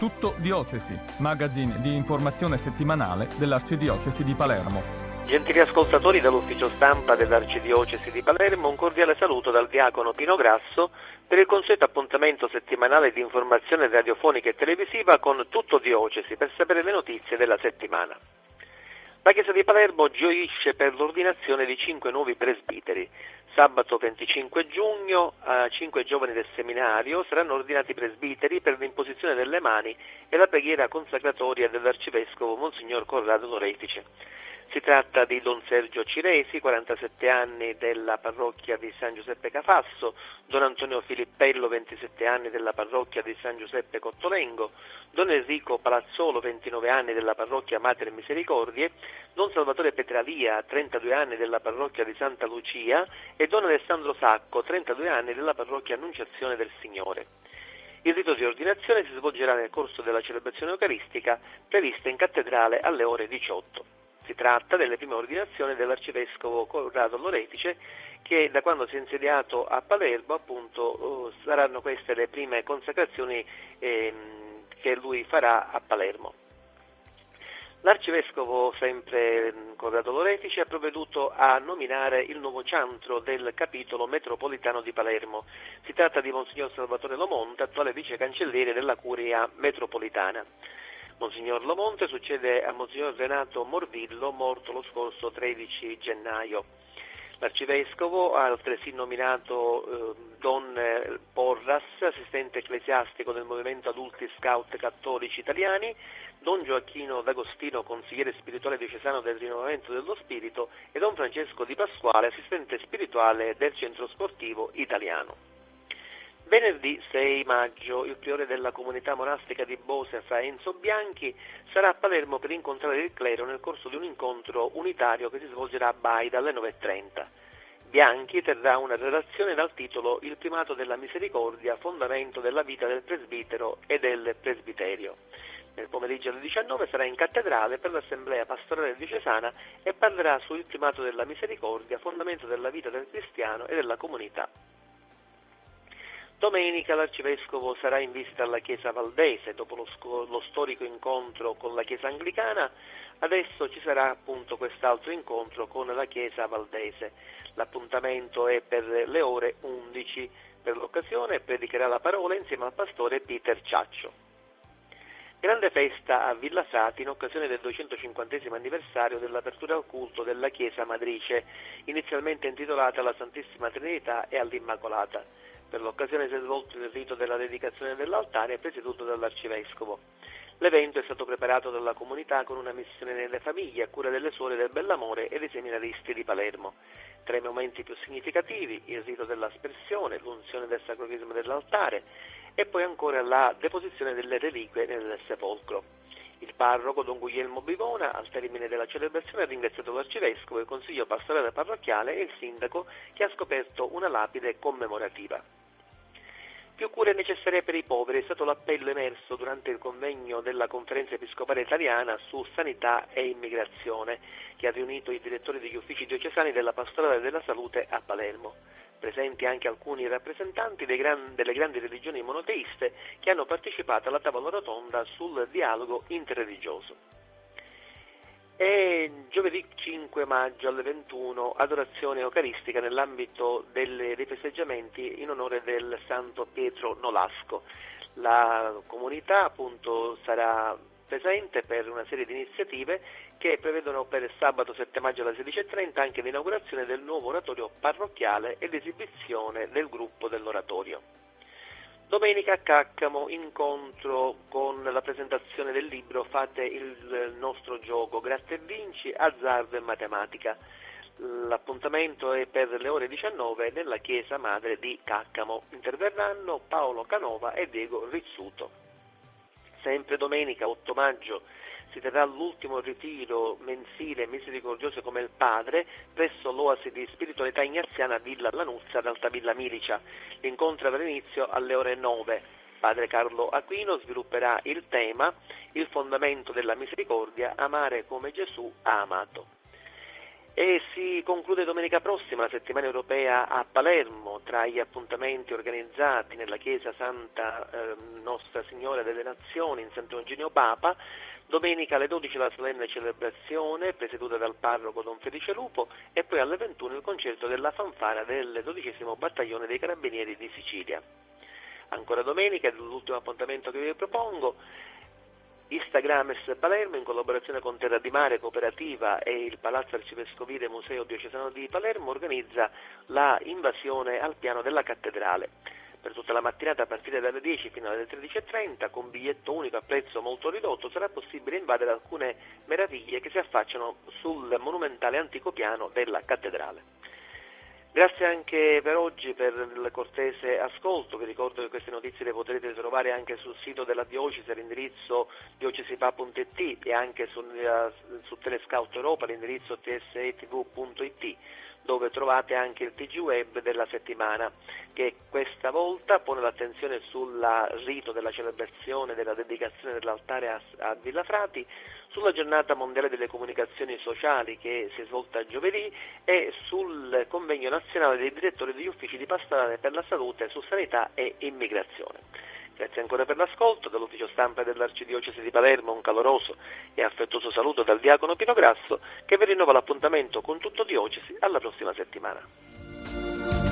Tutto Diocesi, magazine di informazione settimanale dell'Arcidiocesi di Palermo. Gentili ascoltatori dell'ufficio stampa dell'Arcidiocesi di Palermo, un cordiale saluto dal diacono Pino Grasso per il consueto appuntamento settimanale di informazione radiofonica e televisiva con Tutto Diocesi per sapere le notizie della settimana. La Chiesa di Palermo gioisce per l'ordinazione di 5 nuovi presbiteri. Sabato 25 giugno 5 giovani del seminario saranno ordinati presbiteri per l'imposizione delle mani e la preghiera consacratoria dell'arcivescovo Monsignor Corrado Lorefice. Si tratta di Don Sergio Ciresi, 47 anni, della parrocchia di San Giuseppe Cafasso, Don Antonio Filippello, 27 anni, della parrocchia di San Giuseppe Cottolengo, Don Enrico Palazzolo, 29 anni, della parrocchia Mater Misericordie, Don Salvatore Petralia, 32 anni, della parrocchia di Santa Lucia e Don Alessandro Sacco, 32 anni, della parrocchia Annunciazione del Signore. Il rito di ordinazione si svolgerà nel corso della celebrazione eucaristica prevista in cattedrale alle ore 18. Si tratta delle prime ordinazioni dell'arcivescovo Corrado Lorefice, che da quando si è insediato a Palermo, appunto, saranno queste le prime consacrazioni che lui farà a Palermo. L'arcivescovo, sempre Corrado Lorefice, ha provveduto a nominare il nuovo ciantro del capitolo metropolitano di Palermo. Si tratta di Monsignor Salvatore Lomonte, attuale vice cancelliere della Curia metropolitana. Monsignor Lomonte succede a Monsignor Renato Morvillo, morto lo scorso 13 gennaio. L'arcivescovo ha altresì nominato Don Porras, assistente ecclesiastico del movimento adulti scout cattolici italiani, Don Gioacchino D'Agostino, consigliere spirituale diocesano del Rinnovamento dello Spirito, e Don Francesco Di Pasquale, assistente spirituale del centro sportivo italiano. Venerdì 6 maggio il priore della comunità monastica di Bose, Fra Enzo Bianchi, sarà a Palermo per incontrare il clero nel corso di un incontro unitario che si svolgerà a Baida alle 9:30. Bianchi terrà una relazione dal titolo Il primato della misericordia, fondamento della vita del presbitero e del presbiterio. Nel pomeriggio alle 19 sarà in cattedrale per l'assemblea pastorale diocesana e parlerà sul primato della misericordia, fondamento della vita del cristiano e della comunità. Domenica l'arcivescovo sarà in visita alla Chiesa Valdese. Dopo lo storico incontro con la Chiesa Anglicana, adesso ci sarà appunto quest'altro incontro con la Chiesa Valdese. L'appuntamento è per le ore 11. Per l'occasione predicherà la parola insieme al pastore Peter Ciaccio. Grande festa a Villa Sati in occasione del 250° anniversario dell'apertura al culto della Chiesa Matrice, inizialmente intitolata alla Santissima Trinità e all'Immacolata. Per l'occasione si è svolto il rito della dedicazione dell'altare presieduto dall'arcivescovo. L'evento è stato preparato dalla comunità con una missione nelle famiglie a cura delle suore del Bellamore e dei seminaristi di Palermo. Tra i momenti più significativi il rito dell'aspersione, l'unzione del sacralismo dell'altare e poi ancora la deposizione delle reliquie nel sepolcro. Il parroco Don Guglielmo Bivona, al termine della celebrazione, ha ringraziato l'arcivescovo, il consiglio pastorale parrocchiale e il sindaco che ha scoperto una lapide commemorativa. Più cure necessarie per i poveri è stato l'appello emerso durante il convegno della Conferenza Episcopale Italiana su sanità e immigrazione, che ha riunito i direttori degli uffici diocesani della Pastorale della Salute a Palermo. Presenti anche alcuni rappresentanti delle grandi religioni monoteiste che hanno partecipato alla tavola rotonda sul dialogo interreligioso. E giovedì 5 maggio alle 21 adorazione eucaristica nell'ambito dei festeggiamenti in onore del Santo Pietro Nolasco. La comunità appunto sarà presente per una serie di iniziative che prevedono per sabato 7 maggio alle 16:30 anche l'inaugurazione del nuovo oratorio parrocchiale e l'esibizione del gruppo dell'oratorio. Domenica a Caccamo, incontro con la presentazione del libro Fate il nostro gioco, gratta e vinci, azzardo e matematica. L'appuntamento è per le ore 19 nella chiesa madre di Caccamo. Interverranno Paolo Canova e Diego Rizzuto. Sempre domenica 8 maggio si terrà l'ultimo ritiro mensile misericordioso come il Padre presso l'oasi di spiritualità ignaziana Villa Lanuzza ad Altavilla Milicia. L'incontro avrà inizio alle ore 9. Padre Carlo Aquino svilupperà il tema Il fondamento della misericordia, amare come Gesù ha amato. E si conclude domenica prossima la settimana europea a Palermo. Tra gli appuntamenti organizzati nella chiesa Santa Nostra Signora delle Nazioni in Sant'Eugenio Papa, domenica alle 12 la solenne celebrazione presieduta dal parroco Don Felice Lupo e poi alle 21 il concerto della fanfara del 12° battaglione dei Carabinieri di Sicilia. Ancora domenica, l'ultimo appuntamento che vi propongo, Instagrames Palermo, in collaborazione con Terra di Mare Cooperativa e il Palazzo Arcivescovile Museo Diocesano di Palermo, organizza la invasione al piano della cattedrale. Per tutta la mattinata a partire dalle 10 fino alle 13:30, con biglietto unico a prezzo molto ridotto, sarà possibile invadere alcune meraviglie che si affacciano sul monumentale antico piano della cattedrale. Grazie anche per oggi per il cortese ascolto. Vi ricordo che queste notizie le potrete trovare anche sul sito della diocesi all'indirizzo diocesipa.it e anche su Telescout Europa all'indirizzo tsetv.it, dove trovate anche il TG Web della settimana, che questa volta pone l'attenzione sul rito della celebrazione della dedicazione dell'altare a Villafrati, sulla giornata mondiale delle comunicazioni sociali che si è svolta giovedì e sul convegno nazionale dei direttori degli uffici di pastorale per la salute su sanità e immigrazione. Grazie ancora per l'ascolto. Dall'ufficio stampa dell'Arcidiocesi di Palermo un caloroso e affettuoso saluto dal diacono Pino Grasso, che vi rinnova l'appuntamento con tutto Diocesi alla prossima settimana.